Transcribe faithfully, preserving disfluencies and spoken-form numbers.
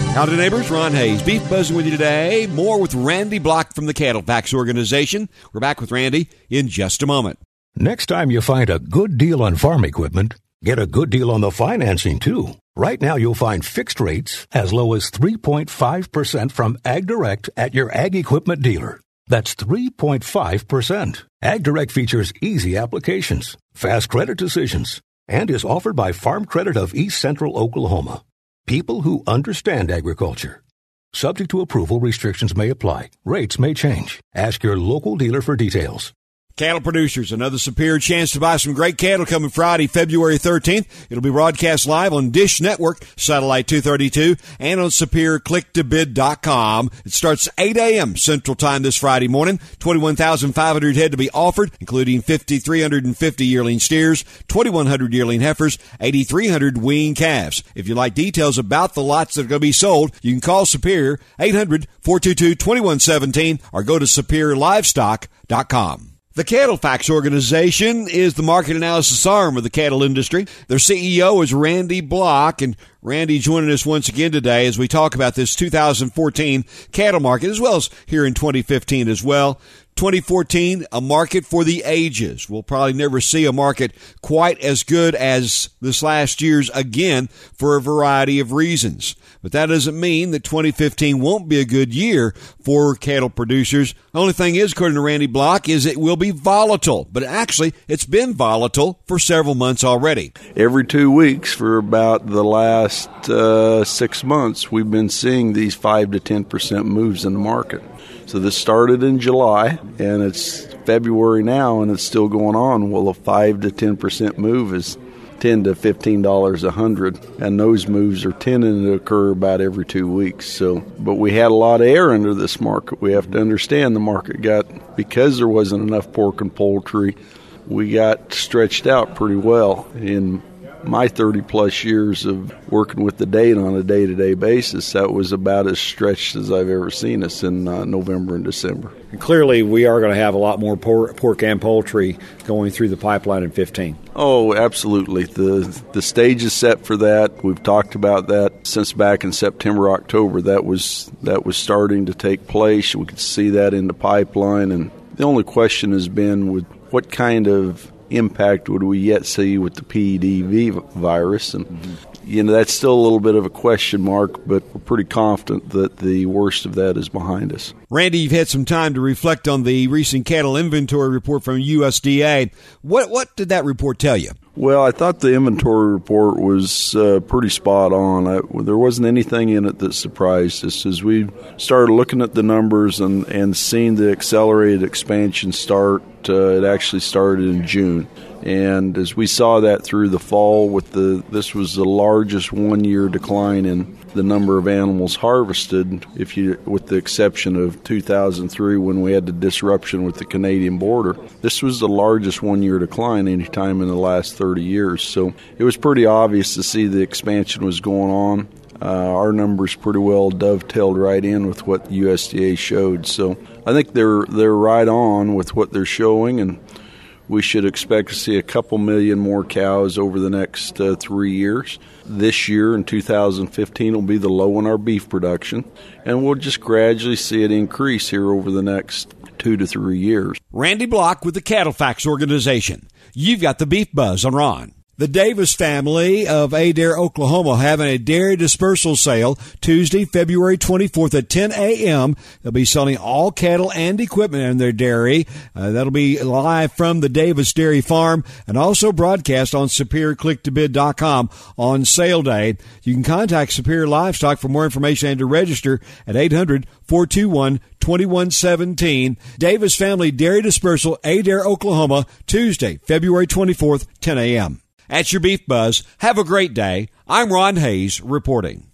Howdy, neighbors. Ron Hayes, Beef Buzzing with you today. More with Randy Block from the Cattle Facts Organization. We're back with Randy in just a moment. Next time you find a good deal on farm equipment, get a good deal on the financing, too. Right now, you'll find fixed rates as low as three point five percent from AgDirect at your ag equipment dealer. That's three point five percent. AgDirect features easy applications, fast credit decisions, and is offered by Farm Credit of East Central Oklahoma. People who understand agriculture. Subject to approval, restrictions may apply. Rates may change. Ask your local dealer for details. Cattle producers, another superior chance to buy some great cattle coming Friday, February thirteenth. It'll be broadcast live on Dish Network, Satellite two thirty-two, and on Superior Click to Bid dot com. It starts eight a.m. Central Time this Friday morning. twenty-one thousand five hundred head to be offered, including five thousand three hundred fifty yearling steers, two thousand one hundred yearling heifers, eight thousand three hundred weaned calves. If you'd like details about the lots that are going to be sold, you can call Superior, eight hundred, four two two, two one one seven, or go to superior livestock dot com. The Cattle Facts Organization is the market analysis arm of the cattle industry. Their C E O is Randy Block, and Randy joining us once again today as we talk about this two thousand fourteen cattle market, as well as here in twenty fifteen as well. twenty fourteen, a market for the ages. We'll probably never see a market quite as good as this last year's again for a variety of reasons. But that doesn't mean that twenty fifteen won't be a good year for cattle producers. The only thing is, according to Randy Block, is it will be volatile. But actually, it's been volatile for several months already. Every two weeks for about the last uh, six months, we've been seeing these five to ten percent moves in the market. So this started in July, and it's February now, and it's still going on. Well, a five to ten percent move is ten to fifteen dollars a hundred, and those moves are tending to occur about every two weeks. So, but we had a lot of air under this market. We have to understand the market got, because there wasn't enough pork and poultry, we got stretched out pretty well. In my thirty-plus years of working with the data on a day-to-day basis, that was about as stretched as I've ever seen us in uh, November and December. And clearly, we are going to have a lot more por- pork and poultry going through the pipeline in fifteen. Oh, absolutely. The the stage is set for that. We've talked about that since back in September, October. That was that was starting to take place. We could see that in the pipeline. And the only question has been with what kind of impact would we yet see with the P E D V virus? And, mm-hmm. you know, that's still a little bit of a question mark, but we're pretty confident that the worst of that is behind us. Randy, you've had some time to reflect on the recent cattle inventory report from U S D A. What what did that report tell you? Well, I thought the inventory report was uh, pretty spot on. I, there wasn't anything in it that surprised us. As we started looking at the numbers and, and seeing the accelerated expansion start, uh, it actually started in June. And as we saw that through the fall, with the this was the largest one-year decline in the number of animals harvested, if you, with the exception of two thousand three when we had the disruption with the Canadian border. This was the largest one-year decline any time in the last thirty years. So it was pretty obvious to see the expansion was going on. Uh, our numbers pretty well dovetailed right in with what U S D A showed. So I think they're they're right on with what they're showing, and we should expect to see a couple million more cows over the next uh, three years. This year, in two thousand fifteen, will be the low in our beef production, and we'll just gradually see it increase here over the next two to three years. Randy Block with the Cattle Facts Organization. You've got the Beef Buzz on Ron. The Davis family of Adair, Oklahoma, having a dairy dispersal sale Tuesday, February twenty-fourth at ten a.m. They'll be selling all cattle and equipment in their dairy. Uh, that'll be live from the Davis Dairy Farm and also broadcast on superior click to bid dot com on sale day. You can contact Superior Livestock for more information and to register at eight hundred, four two one, two one one seven. Davis Family Dairy Dispersal, Adair, Oklahoma, Tuesday, February twenty-fourth, ten a.m. At your Beef Buzz, have a great day. I'm Ron Hayes reporting.